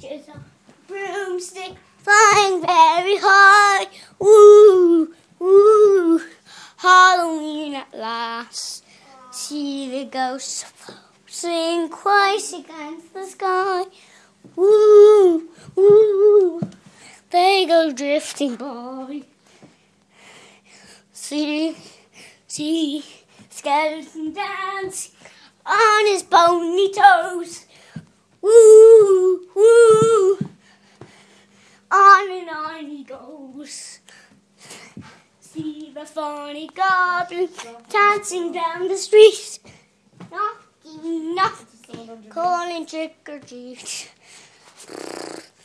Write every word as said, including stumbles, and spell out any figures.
catches a broomstick flying very high. Woo, woo, Halloween at last. See the ghosts floating twice against the sky. Woo, woo, they go drifting by. See, see, skeleton dancing on his bony toes. Woo, woo, on and on he goes. See the funny goblin dancing down the street, knocking, knocking, calling trick or treat.